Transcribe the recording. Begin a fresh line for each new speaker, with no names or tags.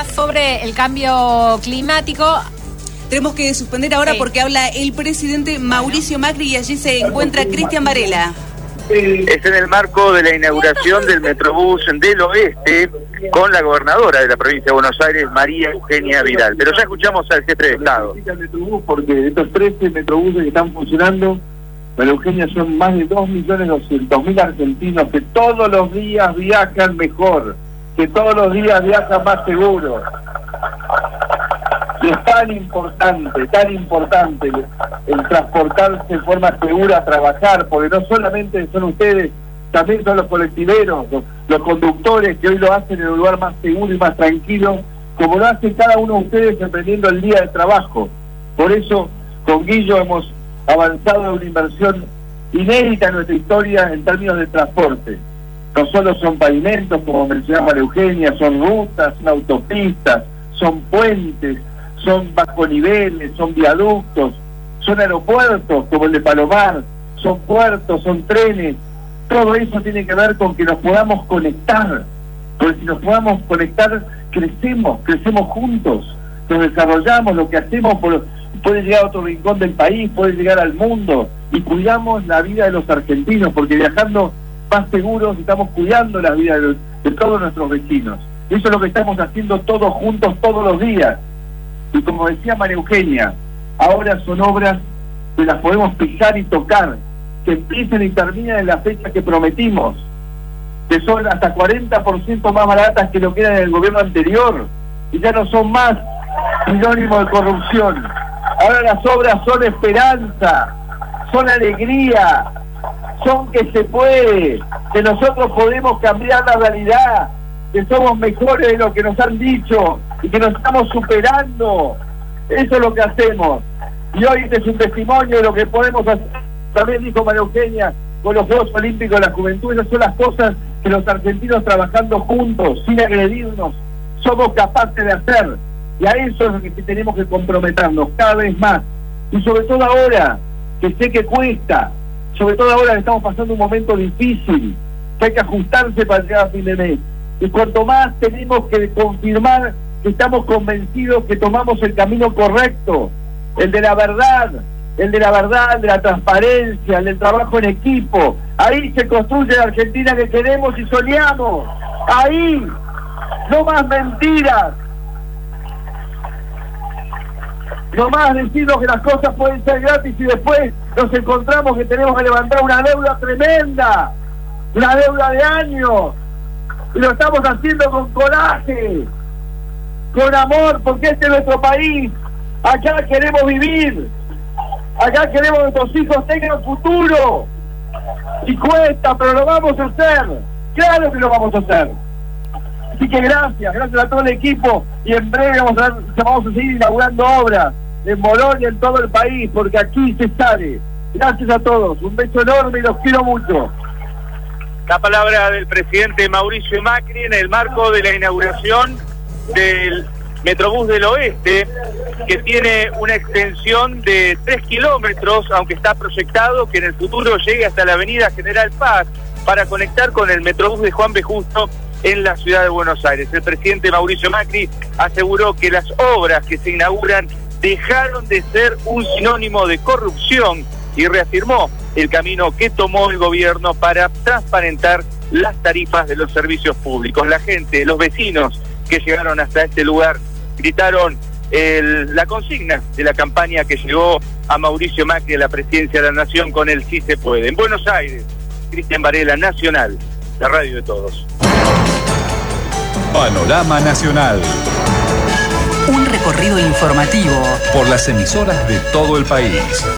habla sobre el cambio climático.
Tenemos que suspender ahora porque habla el presidente Mauricio Macri y allí se encuentra Cristian Varela.
Es en el marco de la inauguración del Metrobús del Oeste con la gobernadora de la provincia de Buenos Aires, María Eugenia Vidal. Pero ya escuchamos al jefe de Estado.
Porque de estos 13 Metrobuses que están funcionando, María Eugenia, son más de 2.200.000 argentinos que todos los días viajan mejor, que todos los días viajan más seguros. Y es tan importante el transportarse de forma segura a trabajar, porque no solamente son ustedes, también son los colectiveros, los conductores que hoy lo hacen en un lugar más seguro y más tranquilo, como lo hace cada uno de ustedes emprendiendo el día de trabajo. Por eso, con Guillo hemos avanzado en una inversión inédita en nuestra historia en términos de transporte. No solo son pavimentos, como mencionaba María Eugenia, son rutas, son autopistas, son puentes, son bajoniveles, son viaductos, son aeropuertos como el de Palomar, son puertos, son trenes. Todo eso tiene que ver con que nos podamos conectar, porque si nos podamos conectar crecemos juntos, nos desarrollamos, lo que hacemos puede llegar a otro rincón del país, puede llegar al mundo, y cuidamos la vida de los argentinos, porque viajando más seguros estamos cuidando la vida de todos nuestros vecinos. Eso es lo que estamos haciendo todos juntos todos los días. Y como decía María Eugenia, ahora son obras que las podemos pisar y tocar, que empiecen y terminen en la fecha que prometimos, que son hasta 40% más baratas que lo que era en el gobierno anterior, y ya no son más sinónimo de corrupción. Ahora las obras son esperanza, son alegría, son que se puede, que nosotros podemos cambiar la realidad, que somos mejores de lo que nos han dicho y que nos estamos superando. Eso es lo que hacemos. Y hoy este es un testimonio de lo que podemos hacer. También dijo María Eugenia, con los Juegos Olímpicos de la Juventud, esas son las cosas que los argentinos trabajando juntos, sin agredirnos, somos capaces de hacer. Y a eso es lo que tenemos que comprometernos cada vez más. Y sobre todo ahora, que sé que cuesta, sobre todo ahora que estamos pasando un momento difícil, que hay que ajustarse para llegar a fin de mes. Y cuanto más tenemos que confirmar que estamos convencidos que tomamos el camino correcto, el de la verdad, el de la transparencia, el del trabajo en equipo. Ahí se construye la Argentina que queremos y soñamos. Ahí, no más mentiras. No más decirnos que las cosas pueden ser gratis y después nos encontramos que tenemos que levantar una deuda tremenda, una deuda de años. Y lo estamos haciendo con coraje, con amor, porque este es nuestro país. Acá queremos vivir, acá queremos que nuestros hijos tengan futuro. Y cuesta, pero lo vamos a hacer. Claro que lo vamos a hacer. Así que gracias a todo el equipo, y en breve vamos a seguir inaugurando obras en Bolonia, en todo el país, porque aquí se sale. Gracias a todos, un beso enorme y los quiero mucho.
La palabra del presidente Mauricio Macri en el marco de la inauguración del Metrobús del Oeste, que tiene una extensión de 3 kilómetros, aunque está proyectado que en el futuro llegue hasta la avenida General Paz para conectar con el Metrobús de Juan B. Justo en la ciudad de Buenos Aires. El presidente Mauricio Macri aseguró que las obras que se inauguran dejaron de ser un sinónimo de corrupción y reafirmó el camino que tomó el gobierno para transparentar las tarifas de los servicios públicos. La gente, los vecinos que llegaron hasta este lugar gritaron la consigna de la campaña que llegó a Mauricio Macri a la presidencia de la Nación con el Sí se puede. En Buenos Aires, Cristian Varela, Nacional, la radio de todos.
Panorama Nacional.
Un recorrido informativo
por las emisoras de todo el país.